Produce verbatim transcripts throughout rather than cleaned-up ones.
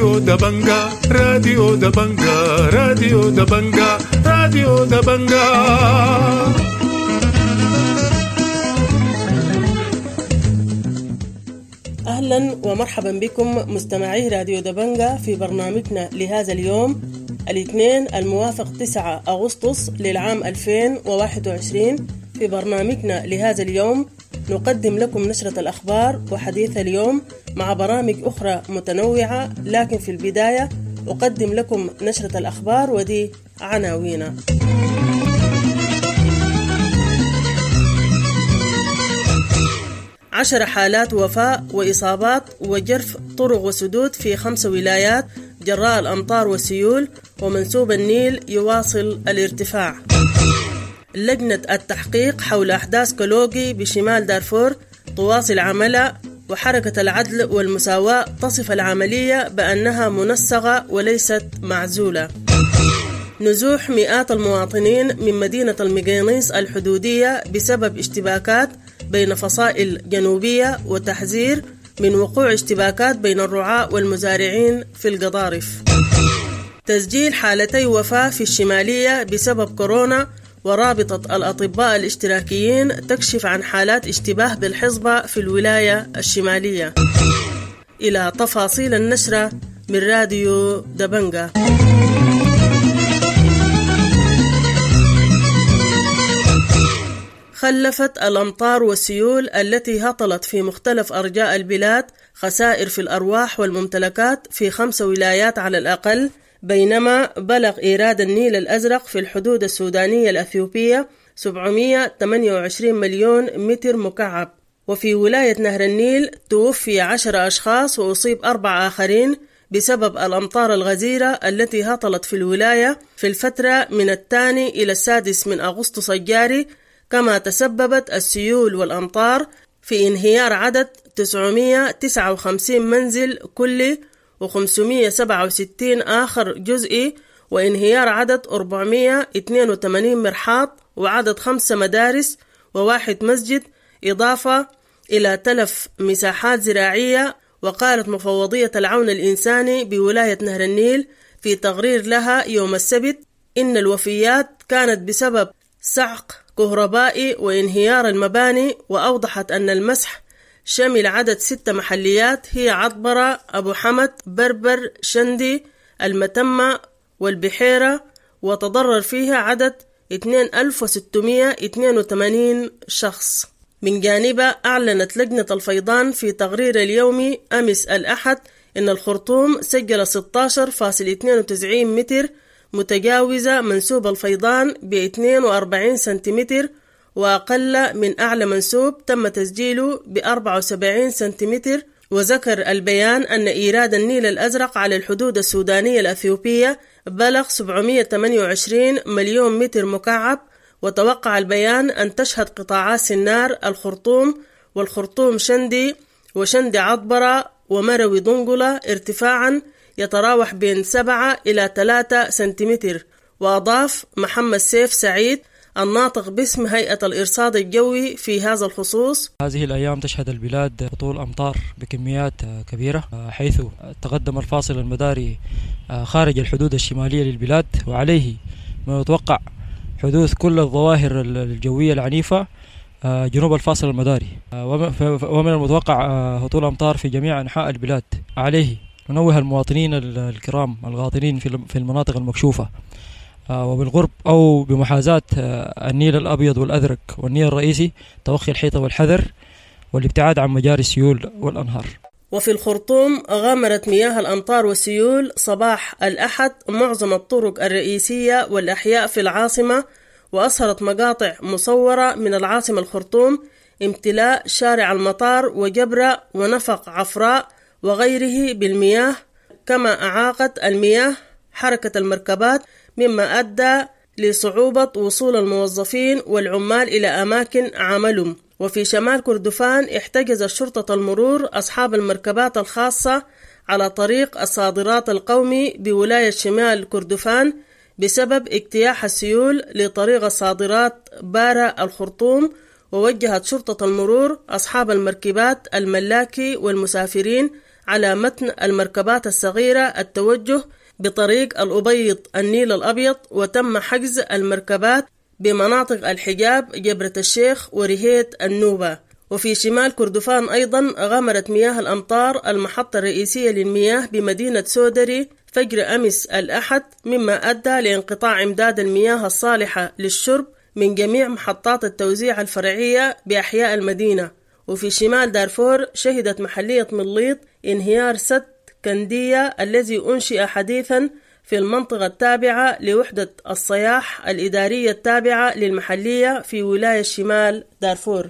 راديو دبنجا راديو دبنجا راديو دبنجا راديو دبنجا. أهلا ومرحبا بكم مستمعي راديو دبنجا في برنامجنا لهذا اليوم الاثنين الموافق تسعة أغسطس للعام ألفين وواحد وعشرين. في برنامجنا لهذا اليوم نقدم لكم نشرة الأخبار وحديث اليوم مع برامج أخرى متنوعة، لكن في البداية أقدم لكم نشرة الأخبار ودي عناوينها. عشر حالات وفاة وإصابات وجرف طرق وسدود في خمس ولايات جراء الأمطار والسيول، ومنسوب النيل يواصل الارتفاع. لجنة التحقيق حول أحداث كلوغي بشمال دارفور تواصل عملها، وحركة العدل والمساواة تصف العملية بأنها منسقة وليست معزولة. نزوح مئات المواطنين من مدينة المقينيس الحدودية بسبب اشتباكات بين فصائل جنوبية، وتحذير من وقوع اشتباكات بين الرعاة والمزارعين في القضارف. تسجيل حالتي وفاة في الشمالية بسبب كورونا، ورابطة الأطباء الاشتراكيين تكشف عن حالات اشتباه بالحصبة في الولاية الشمالية. إلى تفاصيل النشرة من راديو دبنجا. خلفت الأمطار والسيول التي هطلت في مختلف أرجاء البلاد خسائر في الأرواح والممتلكات في خمس ولايات على الأقل، بينما بلغ إيراد النيل الأزرق في الحدود السودانية الأثيوبية سبعمئة وثمانية وعشرين مليون متر مكعب. وفي ولاية نهر النيل توفي عشر أشخاص وأصيب أربع آخرين بسبب الأمطار الغزيرة التي هطلت في الولاية في الفترة من الثاني إلى السادس من أغسطس الجاري، كما تسببت السيول والأمطار في انهيار عدد تسعمئة وتسعة وخمسين منزل كلي وخمسمئة وسبعة وستين آخر جزئي، وانهيار عدد أربعمئة واثنين وثمانين مرحاض وعدد خمسة مدارس وواحد مسجد، إضافة إلى تلف مساحات زراعية. وقالت مفوضية العون الإنساني بولاية نهر النيل في تقرير لها يوم السبت إن الوفيات كانت بسبب صعق كهربائي وانهيار المباني، وأوضحت أن المسح شمل عدد ست محليات هي عطبرة، أبو حمد، بربر، شندي، المتمة والبحيرة، وتضرر فيها عدد اثنين ألف وستمئة واثنين وثمانين شخص. من جانبها أعلنت لجنة الفيضان في تقرير اليومي أمس الأحد إن الخرطوم سجل ستة عشر فاصلة اثنين وتسعين متر، متجاوزة منسوب الفيضان ب اثنين وأربعين سنتيمتر، وأقل من أعلى منسوب تم تسجيله ب أربعة وسبعين سنتيمتر. وذكر البيان أن إيراد النيل الأزرق على الحدود السودانية الأثيوبية بلغ سبعمئة وثمانية وعشرين مليون متر مكعب. وتوقع البيان أن تشهد قطاعات سنار الخرطوم والخرطوم شندي وشندي عطبرة ومروي دنقلة ارتفاعا يتراوح بين سبعة إلى ثلاثة سنتيمتر. وأضاف محمد سيف سعيد الناطق باسم هيئة الإرصاد الجوي في هذا الخصوص: هذه الأيام تشهد البلاد هطول أمطار بكميات كبيرة، حيث تقدم الفاصل المداري خارج الحدود الشمالية للبلاد، وعليه ما يتوقع حدوث كل الظواهر الجوية العنيفة جنوب الفاصل المداري، ومن المتوقع هطول أمطار في جميع أنحاء البلاد. عليه ننوه المواطنين الكرام الغاطنين في المناطق المكشوفة وبالغرب أو بمحاذاة النيل الأبيض والأزرق والنيل الرئيسي توخي الحيطة والحذر والابتعاد عن مجاري السيول والأنهار. وفي الخرطوم غامرت مياه الأمطار والسيول صباح الأحد معظم الطرق الرئيسية والأحياء في العاصمة، وأظهرت مقاطع مصورة من العاصمة الخرطوم امتلاء شارع المطار وجبرة ونفق عفراء وغيره بالمياه، كما أعاقت المياه حركة المركبات، مما أدى لصعوبة وصول الموظفين والعمال إلى أماكن عملهم. وفي شمال كردفان احتجز شرطة المرور أصحاب المركبات الخاصة على طريق الصادرات القومي بولاية شمال كردفان بسبب اجتياح السيول لطريق الصادرات بارا الخرطوم. ووجهت شرطة المرور أصحاب المركبات الملاكي والمسافرين على متن المركبات الصغيرة التوجه بطريق الأبيض النيل الأبيض، وتم حجز المركبات بمناطق الحجاب جبرة الشيخ ورهيت النوبة. وفي شمال كردفان أيضا غمرت مياه الأمطار المحطة الرئيسية للمياه بمدينة سودري فجر أمس الأحد، مما أدى لانقطاع إمداد المياه الصالحة للشرب من جميع محطات التوزيع الفرعية بأحياء المدينة. وفي شمال دارفور شهدت محلية مليط انهيار سد كندية الذي أنشئ حديثا في المنطقة التابعة لوحدة الصياح الإدارية التابعة للمحلية في ولاية شمال دارفور.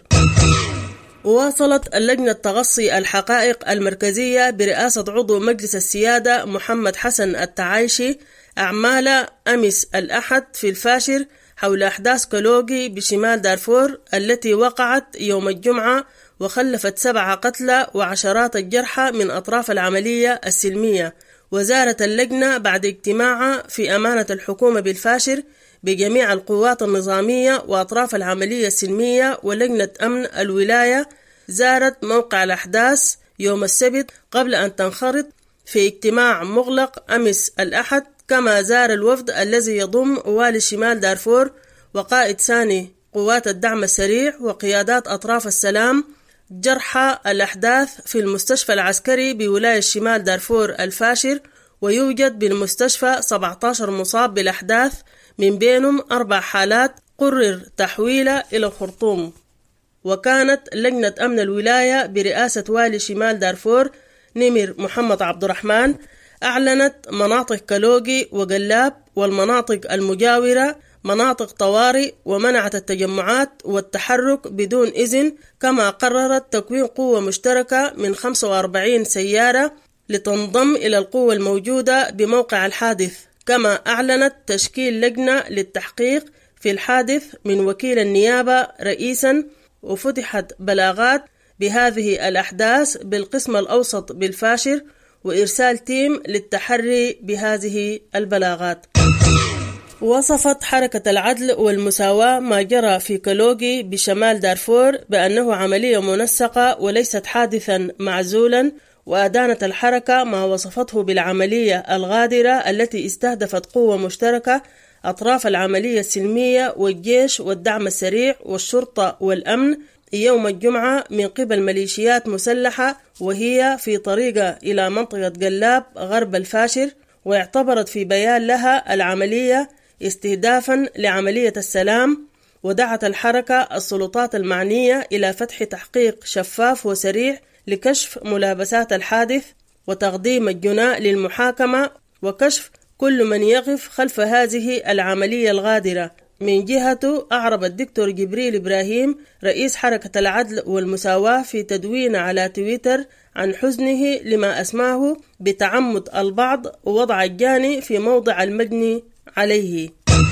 واصلت اللجنة تغصي الحقائق المركزية برئاسة عضو مجلس السيادة محمد حسن التعايشي أعمال أمس الأحد في الفاشر حول أحداث كلوغي بشمال دارفور التي وقعت يوم الجمعة وخلفت سبعة قتلى وعشرات الجرحى من أطراف العملية السلمية. وزارت اللجنة بعد اجتماعها في أمانة الحكومة بالفاشر بجميع القوات النظامية وأطراف العملية السلمية ولجنة أمن الولاية، زارت موقع الأحداث يوم السبت قبل أن تنخرط في اجتماع مغلق أمس الأحد. كما زار الوفد الذي يضم والي شمال دارفور وقائد ثاني قوات الدعم السريع وقيادات أطراف السلام جرحى الأحداث في المستشفى العسكري بولاية شمال دارفور الفاشر، ويوجد بالمستشفى سبعة عشر مصاب بالأحداث من بينهم أربع حالات قرر تحويلها إلى الخرطوم. وكانت لجنة أمن الولاية برئاسة والي شمال دارفور نمر محمد عبد الرحمن أعلنت مناطق كلوغي وقلاب والمناطق المجاورة مناطق طوارئ، ومنعت التجمعات والتحرك بدون إذن. كما قررت تكوين قوة مشتركة من خمسة وأربعين سيارة لتنضم إلى القوة الموجودة بموقع الحادث. كما أعلنت تشكيل لجنة للتحقيق في الحادث من وكيل النيابة رئيسا، وفتحت بلاغات بهذه الأحداث بالقسم الأوسط بالفاشر وإرسال تيم للتحري بهذه البلاغات. وصفت حركة العدل والمساواة ما جرى في كلوغي بشمال دارفور بأنه عملية منسقة وليست حادثا معزولا، وأدانت الحركة ما وصفته بالعملية الغادرة التي استهدفت قوة مشتركة أطراف العملية السلمية والجيش والدعم السريع والشرطة والأمن يوم الجمعة من قبل ميليشيات مسلحة، وهي في طريقة إلى منطقة قلاب غرب الفاشر. واعتبرت في بيان لها العملية استهدافا لعملية السلام، ودعت الحركة السلطات المعنية إلى فتح تحقيق شفاف وسريع لكشف ملابسات الحادث وتقديم الجناء للمحاكمة وكشف كل من يقف خلف هذه العملية الغادرة. من جهته أعرب الدكتور جبريل إبراهيم رئيس حركة العدل والمساواة في تدوين على تويتر عن حزنه لما أسماه بتعمد البعض ووضع الجاني في موضع المجني عليه.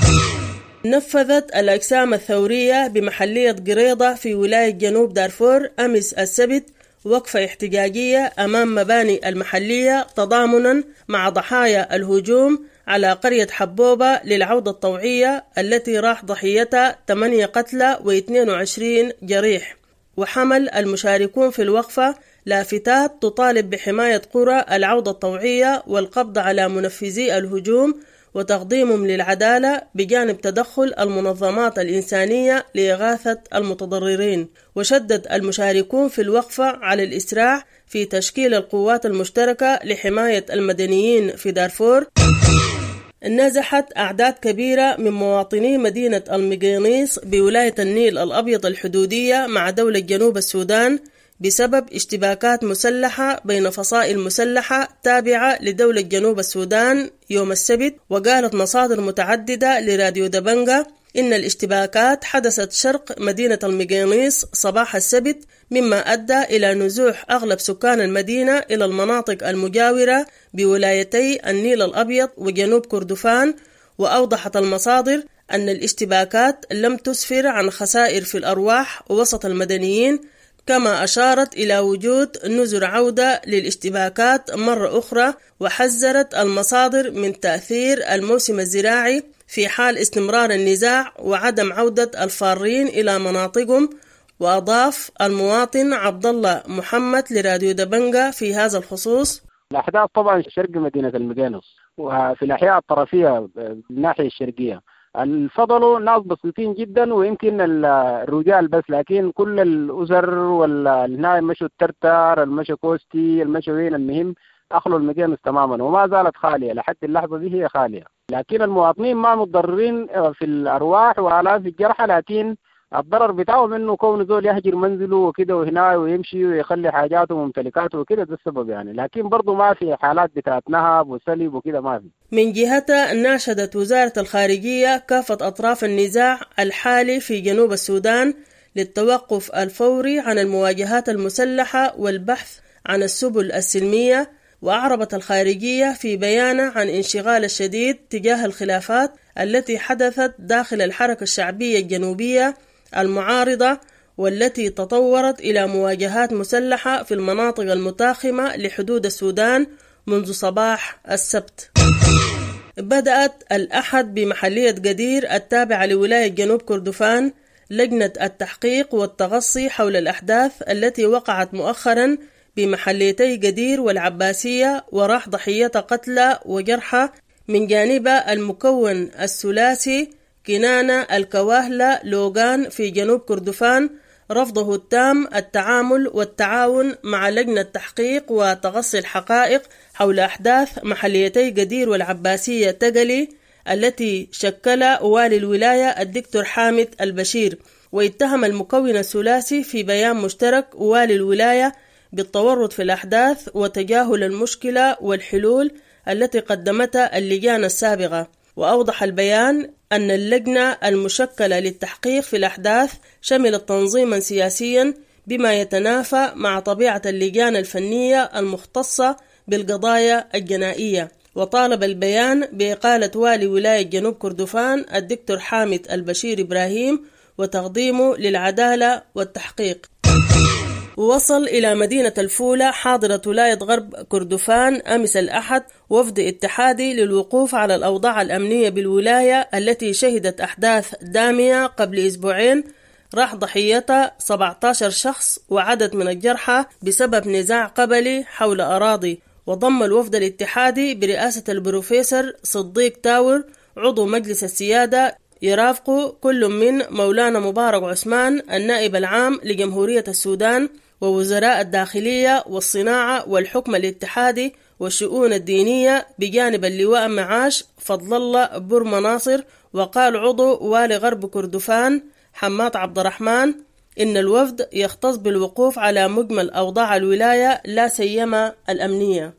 نفذت الأجسام الثورية بمحلية قريضة في ولاية جنوب دارفور أمس السبت وقفة احتجاجية أمام مباني المحلية تضامنا مع ضحايا الهجوم على قرية حبوبة للعودة الطوعية التي راح ضحيتها ثمانية قتلى واثنين وعشرين جريح. وحمل المشاركون في الوقفة لافتات تطالب بحماية قرى العودة الطوعية والقبض على منفذي الهجوم وتقديمهم للعدالة بجانب تدخل المنظمات الإنسانية لإغاثة المتضررين. وشدد المشاركون في الوقفة على الإسراع في تشكيل القوات المشتركة لحماية المدنيين في دارفور. نزحت أعداد كبيرة من مواطني مدينة المقينيس بولاية النيل الأبيض الحدودية مع دولة جنوب السودان بسبب اشتباكات مسلحة بين فصائل مسلحة تابعة لدولة جنوب السودان يوم السبت. وقالت مصادر متعددة لراديو دبنجة إن الاشتباكات حدثت شرق مدينة المقينيس صباح السبت، مما أدى إلى نزوح أغلب سكان المدينة إلى المناطق المجاورة بولايتي النيل الأبيض وجنوب كردفان. وأوضحت المصادر أن الاشتباكات لم تسفر عن خسائر في الأرواح وسط المدنيين، كما أشارت إلى وجود نذر عودة للاشتباكات مرة أخرى. وحذرت المصادر من تأثير الموسم الزراعي في حال استمرار النزاع وعدم عودة الفارين إلى مناطقهم. وأضاف المواطن عبد الله محمد لراديو دبنجة في هذا الخصوص: الأحداث طبعا شرق مدينة المقينص وفي الأحياء الطرفية بالناحية الشرقية الفضلوا ناس بسيطين جدا ويمكن الرجال بس، لكن كل الأسر والناس مشوا الترتار المشوا كوستي المشوا وين المهم أخلوا المقينص تماما وما زالت خالية لحد اللحظة دي هي خالية. لكن المواطنين ما متضررين في الأرواح وآلاف الجرحى، لكن الضرر بتاعه منه كونه زول يهجر منزله وكده وهنا ويمشي ويخلي حاجاته وممتلكاته وكده، ده السبب يعني. لكن برضو ما في حالات بتاعت نهب وسلب وكده ما في. من جهتها ناشدت وزارة الخارجية كافة أطراف النزاع الحالي في جنوب السودان للتوقف الفوري عن المواجهات المسلحة والبحث عن السبل السلمية. وأعربت الخارجية في بيان عن انشغال الشديد تجاه الخلافات التي حدثت داخل الحركة الشعبية الجنوبية المعارضة والتي تطورت إلى مواجهات مسلحة في المناطق المتاخمة لحدود السودان منذ صباح السبت. بدأت الأحد بمحلية قدير التابعة لولاية جنوب كردفان لجنة التحقيق والتغصي حول الأحداث التي وقعت مؤخرا بمحليتي قدير والعباسية وراح ضحية قتلى وجرحى من جانب المكون الثلاثي كنانة الكواهلة لوغان في جنوب كردفان رفضه التام التعامل والتعاون مع لجنة تحقيق وتغصي الحقائق حول أحداث محليتي قدير والعباسية تقلي التي شكل والي الولاية الدكتور حامد البشير. واتهم المكون الثلاثي في بيان مشترك والي الولاية بالتورط في الأحداث وتجاهل المشكلة والحلول التي قدمتها اللجان السابقة. وأوضح البيان أن اللجنة المشكلة للتحقيق في الأحداث شملت تنظيما سياسيا بما يتنافى مع طبيعة اللجان الفنية المختصة بالقضايا الجنائية. وطالب البيان بإقالة والي ولاية جنوب كردفان الدكتور حامد البشير إبراهيم وتقديمه للعدالة والتحقيق. ووصل إلى مدينة الفولة حاضرة ولاية غرب كردفان أمس الأحد وفد اتحادي للوقوف على الأوضاع الأمنية بالولاية التي شهدت أحداث دامية قبل أسبوعين راح ضحيتها سبعة عشر شخص وعدد من الجرحى بسبب نزاع قبلي حول أراضي. وضم الوفد الاتحادي برئاسة البروفيسور صديق تاور عضو مجلس السيادة يرافق كل من مولانا مبارك عثمان النائب العام لجمهورية السودان ووزراء الداخلية والصناعة والحكم الاتحادي والشؤون الدينية بجانب اللواء معاش فضل الله برما ناصر. وقال عضو والي غرب كردفان حماد عبد الرحمن إن الوفد يختص بالوقوف على مجمل أوضاع الولاية لا سيما الأمنية.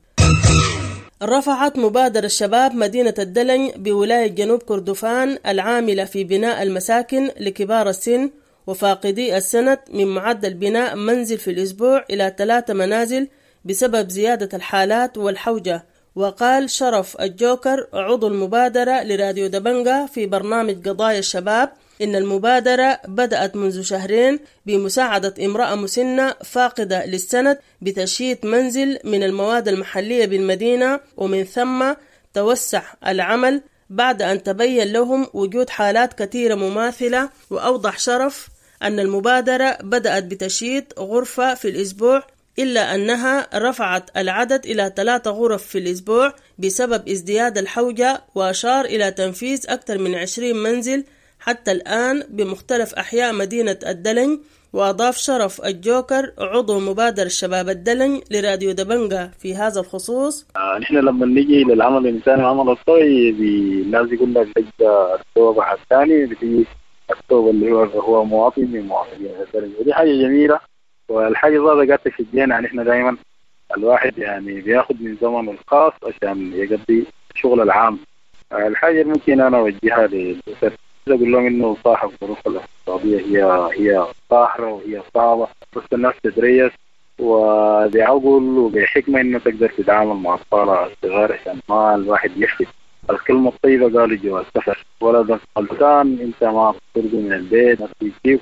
رفعت مبادرة الشباب مدينة الدلن بولاية جنوب كردفان العاملة في بناء المساكن لكبار السن وفاقدي السند من معدل بناء منزل في الأسبوع إلى ثلاثة منازل بسبب زيادة الحالات والحوجة. وقال شرف الجوكر عضو المبادرة لراديو دبنجة في برنامج قضايا الشباب إن المبادرة بدأت منذ شهرين بمساعدة امرأة مسنة فاقدة للسند بتشييد منزل من المواد المحلية بالمدينة، ومن ثم توسع العمل بعد أن تبين لهم وجود حالات كثيرة مماثلة. وأوضح شرف أن المبادرة بدأت بتشييد غرفة في الأسبوع إلا أنها رفعت العدد إلى ثلاثة غرف في الأسبوع بسبب ازدياد الحوجة، وأشار إلى تنفيذ أكثر من عشرين منزل حتى الآن بمختلف أحياء مدينة الدلن. وأضاف شرف الجوكر عضو مبادرة الشباب الدلن لراديو دبنجة في هذا الخصوص: آه نحن لما نيجي للعمل الإنساني والعمل الطوعي الناس يقول لك بجد الثوب الثاني بتيجي الثوب اللي هو هو مواطن من مواطنين الدلن، ودي حاجة جميلة. والحاجة ذاتها قاعدة تشجعنا يعني إحنا دائما الواحد يعني بياخد من زمنه الخاص عشان يقضي الشغل العام. آه الحاجة اللي ممكن أنا أوجهها للأسر أقول لهم إنه صاحب الظروف الاقتصادية هي هي قاهرة وهي صعبة، بس الناس تدريس وبعقل وبحكمة إنه تقدر تتعامل مع الأطفال الصغار عشان ما الواحد يحفظ الكلمة الطيبة. قالوا جواز سفر ولدك غلطان أنت ما تخرج من البيت ما تجيب.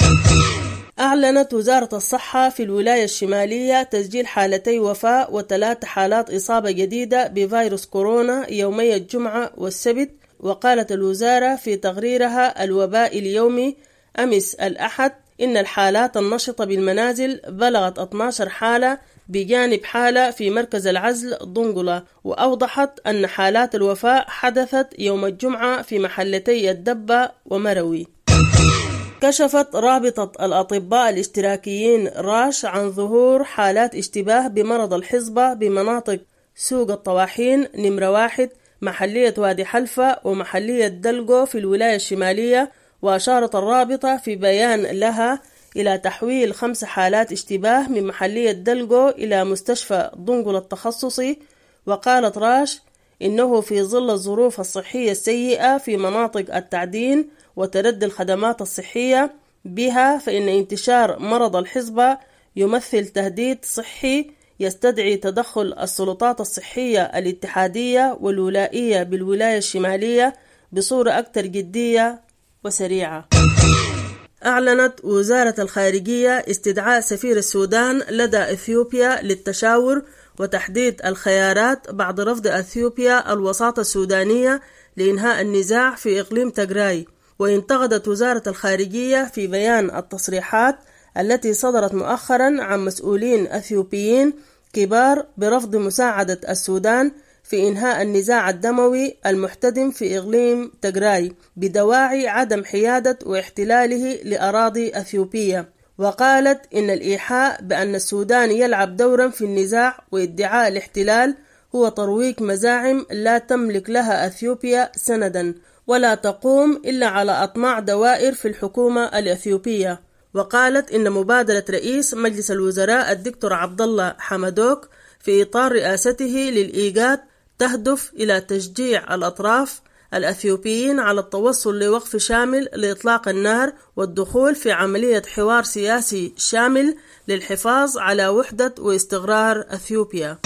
أعلنت وزارة الصحة في الولاية الشمالية تسجيل حالتي وفاة وثلاث حالات إصابة جديدة بفيروس كورونا يومي الجمعة والسبت. وقالت الوزارة في تقريرها الوباء اليومي أمس الأحد إن الحالات النشطة بالمنازل بلغت اثنتي عشرة حالة بجانب حالة في مركز العزل ضنقلة، وأوضحت أن حالات الوفاة حدثت يوم الجمعة في محلتي الدبة ومروي. كشفت رابطة الأطباء الاشتراكيين راش عن ظهور حالات اشتباه بمرض الحصبة بمناطق سوق الطواحين نمرة واحد، محلية وادي حلفة ومحلية دلقو في الولاية الشمالية. وأشارت الرابطة في بيان لها إلى تحويل خمس حالات اشتباه من محلية دلقو إلى مستشفى ضنقل التخصصي. وقالت راش إنه في ظل الظروف الصحية السيئة في مناطق التعدين وتردي الخدمات الصحية بها، فإن انتشار مرض الحصبة يمثل تهديد صحي يستدعي تدخل السلطات الصحية الاتحادية والولائية بالولاية الشمالية بصورة أكثر جدية وسريعة. أعلنت وزارة الخارجية استدعاء سفير السودان لدى إثيوبيا للتشاور وتحديد الخيارات بعد رفض إثيوبيا الوساطة السودانية لإنهاء النزاع في إقليم تجراي. وانتقدت وزارة الخارجية في بيان التصريحات التي صدرت مؤخرا عن مسؤولين أثيوبيين كبار برفض مساعدة السودان في إنهاء النزاع الدموي المحتدم في إقليم تجراي بدواعي عدم حيادة واحتلاله لأراضي أثيوبية. وقالت إن الإيحاء بأن السودان يلعب دورا في النزاع وادعاء الاحتلال هو ترويج مزاعم لا تملك لها أثيوبيا سندا ولا تقوم إلا على أطماع دوائر في الحكومة الأثيوبية. وقالت إن مبادرة رئيس مجلس الوزراء الدكتور عبد الله حمدوك في إطار رئاسته للإيجاد تهدف إلى تشجيع الأطراف الأثيوبيين على التوصل لوقف شامل لإطلاق النار والدخول في عملية حوار سياسي شامل للحفاظ على وحدة واستقرار أثيوبيا.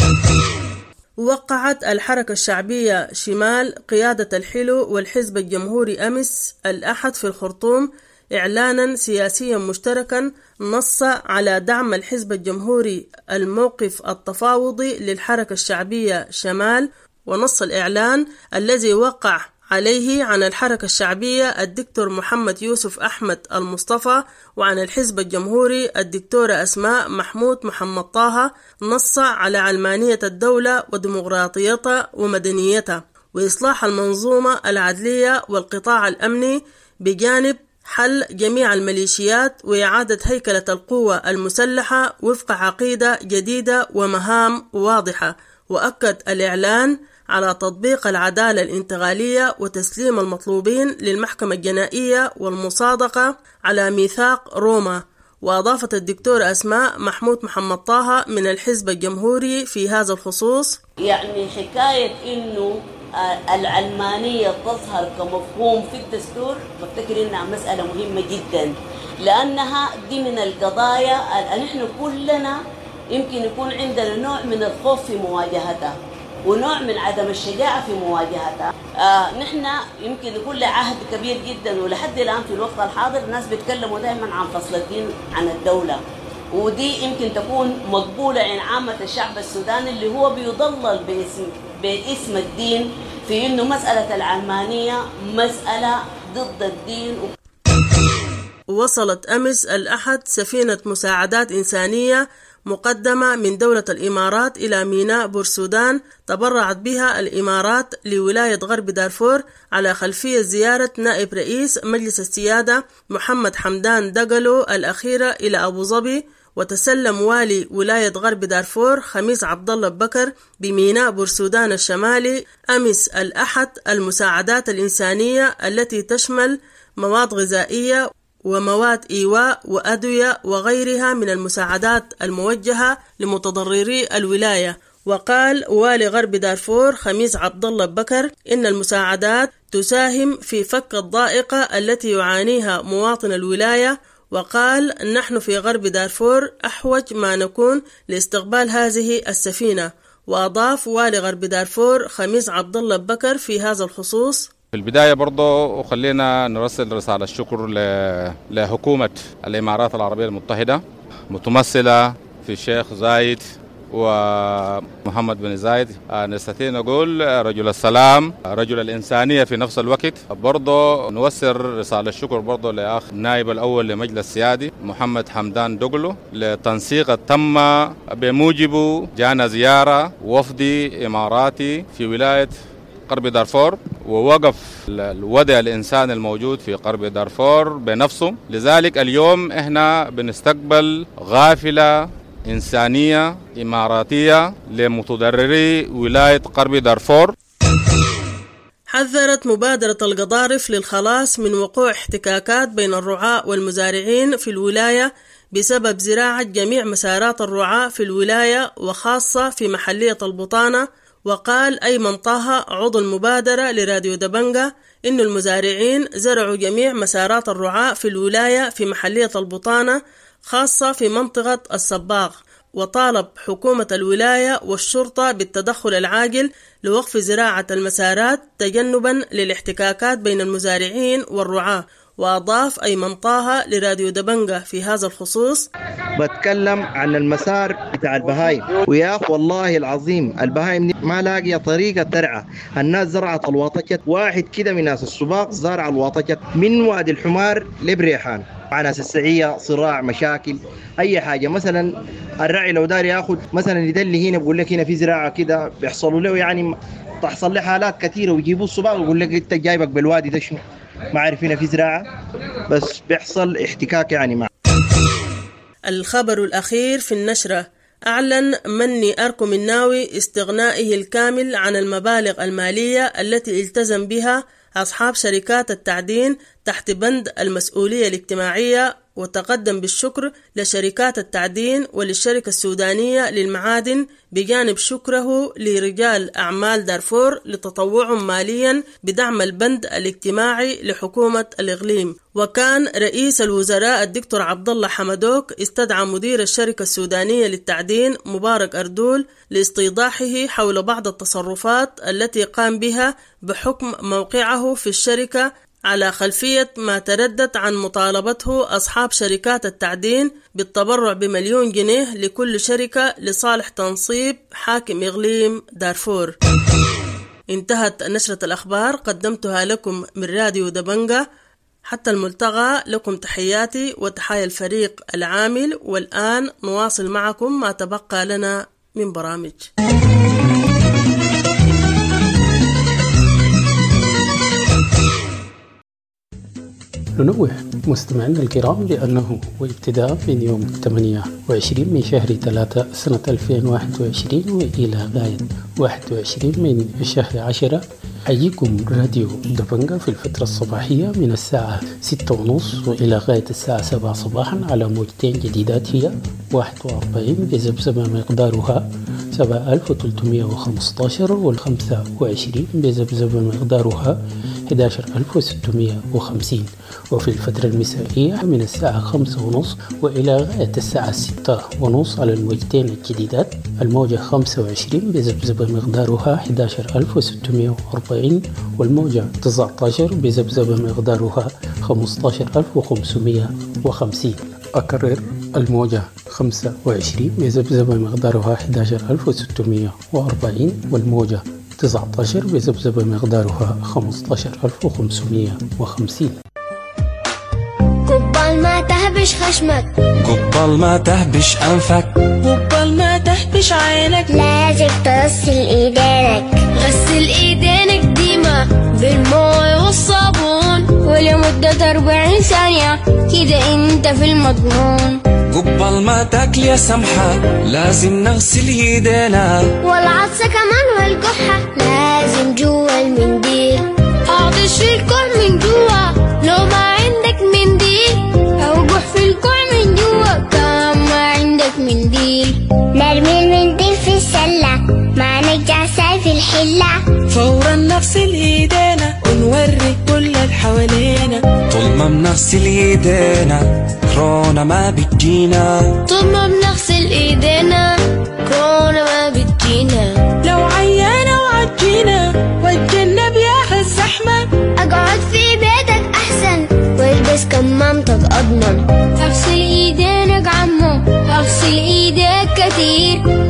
وقعت الحركة الشعبية شمال قيادة الحلو والحزب الجمهوري أمس الأحد في الخرطوم إعلانا سياسيا مشتركا نص على دعم الحزب الجمهوري الموقف التفاوضي للحركة الشعبية شمال. ونص الإعلان الذي وقع عليه عن الحركة الشعبية الدكتور محمد يوسف أحمد المصطفى وعن الحزب الجمهوري الدكتورة أسماء محمود محمد طه نص على علمانية الدولة وديمقراطيتها ومدنيتها وإصلاح المنظومة العدلية والقطاع الأمني بجانب حل جميع الميليشيات وإعادة هيكلة القوة المسلحة وفق عقيدة جديدة ومهام واضحة. وأكد الإعلان على تطبيق العدالة الانتقالية وتسليم المطلوبين للمحكمة الجنائية والمصادقة على ميثاق روما. وأضافت الدكتورة أسماء محمود محمد طه من الحزب الجمهوري في هذا الخصوص: يعني حكاية إنه العلمانية تظهر كمفهوم في الدستور بفتكر إنها مسألة مهمة جدا، لأنها دي من القضايا اللي نحن كلنا يمكن يكون عندنا نوع من الخوف في مواجهتها ونوع من عدم الشجاعة في مواجهتها. آه نحن يمكن يكون له عهد كبير جدا، ولحد الآن في الوقت الحاضر الناس بيتكلموا دائما عن فصل الدين عن الدولة، ودي يمكن تكون مقبولة عند عامة الشعب السوداني اللي هو بيضلل باسم باسم الدين في إنه مسألة العلمانية مسألة ضد الدين. وصلت أمس الأحد سفينة مساعدات إنسانية مقدمة من دولة الإمارات إلى ميناء بورسودان تبرعت بها الإمارات لولاية غرب دارفور على خلفية زيارة نائب رئيس مجلس السيادة محمد حمدان دقلو الأخيرة إلى أبو ظبي. وتسلم والي ولاية غرب دارفور خميس عبد الله بكر بميناء بورسودان الشمالي أمس الأحد المساعدات الإنسانية التي تشمل مواد غذائية ومواد إيواء وأدوية وغيرها من المساعدات الموجهة لمتضرري الولاية. وقال والي غرب دارفور خميس عبد الله بكر إن المساعدات تساهم في فك الضائقة التي يعانيها مواطن الولاية. وقال نحن في غرب دارفور أحوج ما نكون لاستقبال هذه السفينة. وأضاف والي غرب دارفور خميس عبد الله بكر في هذا الخصوص: في البداية برضو خلينا نرسل رسالة الشكر لحكومة الإمارات العربية المتحدة متمثلة في الشيخ زايد ومحمد بن زايد. نستطيع نقول رجل السلام، رجل الإنسانية في نفس الوقت. برضه نوصل رسالة الشكر برضه لأخ النائب الأول لمجلس السيادي محمد حمدان دوغلو لتنسيق تم بموجبه. جانا زيارة وفدي إماراتي في ولاية غرب دارفور، ووقف الوضع الإنساني الموجود في غرب دارفور بنفسه. لذلك اليوم إحنا بنستقبل غافلة إنسانية إماراتية لمتضرري ولاية غرب دارفور. حذرت مبادرة القضارف للخلاص من وقوع احتكاكات بين الرعاة والمزارعين في الولاية بسبب زراعة جميع مسارات الرعاة في الولاية وخاصة في محلية البطانة. وقال أيمن طه عضو المبادرة لراديو دبنجة إن المزارعين زرعوا جميع مسارات الرعاة في الولاية في محلية البطانة خاصة في منطقة الصباغ، وطالب حكومة الولاية والشرطة بالتدخل العاجل لوقف زراعة المسارات تجنبا للاحتكاكات بين المزارعين والرعاة. وأضاف أيمن طه لراديو دبنجة في هذا الخصوص: بتكلم عن المسار بتاع البهايم، ويا أخ والله العظيم البهايم ما لاقية طريقة ترعى. الناس زرعت الواطجة، واحد كده من ناس السباق زارع الواطجة من وادي الحمار لبريحان، مع ناس السعية صراع مشاكل أي حاجة. مثلا الرعي لو داري ياخد مثلا يدلي هنا بقول لك هنا في زراعة كده بيحصلوا له يعني تحصل له حالات كثيرة، ويجيبوا السباق ويقول لك أنت جايبك بالوادي ده شنو، ما عارفين في زراعة بس بيحصل احتكاك يعني مع. الخبر الأخير في النشرة: أعلن مني أركو مناوي استغنائه الكامل عن المبالغ المالية التي التزم بها أصحاب شركات التعدين تحت بند المسؤولية الاجتماعية، وتقدم بالشكر لشركات التعدين وللشركة السودانية للمعادن بجانب شكره لرجال أعمال دارفور لتطوعهم ماليا بدعم البند الاجتماعي لحكومة الإقليم. وكان رئيس الوزراء الدكتور عبد الله حمدوك استدعى مدير الشركة السودانية للتعدين مبارك أردول لاستيضاحه حول بعض التصرفات التي قام بها بحكم موقعه في الشركة على خلفية ما تردد عن مطالبته أصحاب شركات التعدين بالتبرع بمليون جنيه لكل شركة لصالح تنصيب حاكم إقليم دارفور. انتهت نشرة الأخبار، قدمتها لكم من راديو دبنجة. حتى الملتقى، لكم تحياتي وتحايا الفريق العامل. والآن نواصل معكم ما تبقى لنا من برامج. ننوه مستمعينا الكرام بأنه وابتداء من يوم ثمانية وعشرين من شهر ثلاثة سنة ألفين وواحد وعشرين وإلى غاية واحد وعشرين من شهر عشرة حييكم راديو دبنجة في الفترة الصباحية من الساعة ستة ونصف وإلى غاية الساعة سبعة صباحا على موجتين جديدات هي واحد وأربعين بزبزبة مقدارها سبعة آلاف وثلاثمائة وخمسة عشر والخمسة وعشرين بزبزبة مقدارها أحد عشر ألف وستمائة وخمسين، وفي الفترة المسائية من الساعة خمسة ونصف وإلى غاية الساعة ستة ونصف على الموجتين الجديدات الموجة خمسة وعشرين بزبزبة مقدارها أحد عشر ألف وستمائة وأربعين والموجة تسعة عشر بزبزبة مقدارها خمسة عشر ألف وخمسمائة وخمسين. أكرر: الموجة خمسة وعشرين بزبزبة مقدارها أحد عشر ألف وستمائة وأربعين والموجة تسعة عشر بزبزبة مقدارها خمسة عشر ألف وخمسمائة وخمسين. قبل ما تهبش خشمك، قبل ما تهبش أنفك، قبل ما تهبش عينك، لازم تغسل إيدينك. غسل إيدينك ديما بالماء والصابون ولمدة أربعين ثانية، كده انت في المضمون. قبل ما تاكل يا سمحة لازم نغسل ايدينا، والعطسة كمان والكحة لازم جوا المنديل. اعطش في الكوع من جوا لو ما عندك منديل، او جح في الكوع من جوا كمان ما عندك منديل. نرمي المنديل في السلة ما نرجع ساي في الحلة، فورا نغسل ايدينا ونوري كل اللي حوالينا. طول ما بنغسل ايدينا كورونا ما بتجينا، طول ما بنغسل ايدينا كورونا ما بتجينا. لو عيانة وعجينا واتجنب يا الزحمة، اقعد في بيتك احسن والبس كمامتك اضمن. اغسل ايدينك عمو، اغسل ايديك كتير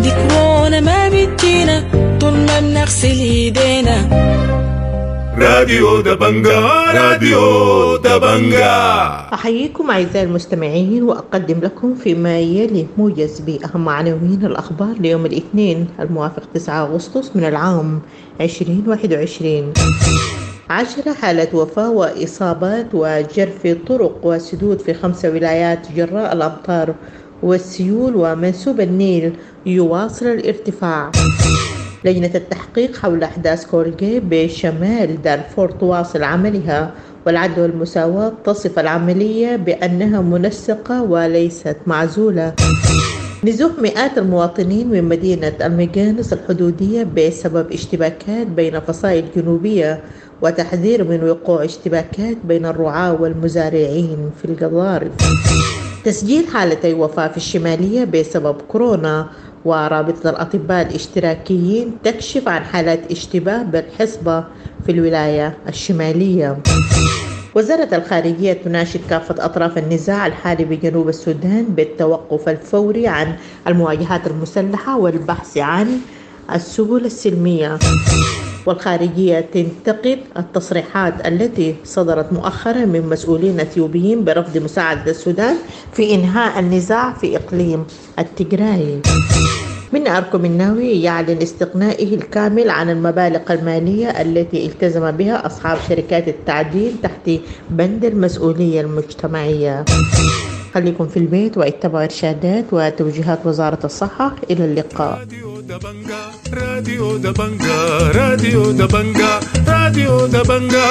دي كورونا ما بتجينا طول ما بنغسل ايدينا. راديو دبنجا راديو دبنجا. أحييكم أعزائي المستمعين وأقدم لكم فيما يلي موجز بأهم عناوين الأخبار ليوم الاثنين الموافق تسعة أغسطس من العام عشرين واحد وعشرين. عشرة حالة وفاة وإصابات وجرف طرق وسدود في خمسة ولايات جراء الأمطار والسيول، ومنسوب النيل يواصل الارتفاع. لجنة التحقيق حول أحداث كولغي بشمال دارفور تواصل عملها، والعدل والمساواة تصف العملية بأنها منسقة وليست معزولة. نزوح مئات المواطنين من مدينة المجانس الحدودية بسبب اشتباكات بين فصائل جنوبية، وتحذير من وقوع اشتباكات بين الرعاة والمزارعين في القضارف. تسجيل حالتي وفاة في الشمالية بسبب كورونا، ورابطة الأطباء الاشتراكيين تكشف عن حالات اشتباه بالحصبة في الولاية الشمالية. وزارة الخارجية تناشد كافة أطراف النزاع الحالي بجنوب السودان بالتوقف الفوري عن المواجهات المسلحة والبحث عن السبل السلمية. والخارجية تنتقد التصريحات التي صدرت مؤخرا من مسؤولين اثيوبيين برفض مساعدة السودان في إنهاء النزاع في إقليم التجراي. من أركم الناوي يعلن استغنائه الكامل عن المبالغ المالية التي التزم بها أصحاب شركات التعدين تحت بند المسؤولية المجتمعية. خليكم في البيت واتبعوا إرشادات وتوجيهات وزارة الصحة. إلى اللقاء. راديو دبنجا راديو دبنجا راديو دبنجا راديو دبنجا.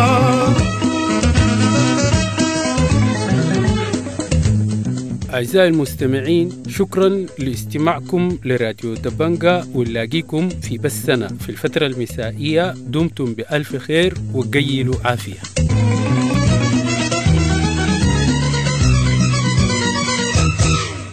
أعزائي المستمعين، شكرا لاستماعكم لراديو دبنجا، ونلاقيكم في بثنا في الفترة المسائية. دمتم بألف خير وقيلوا عافية.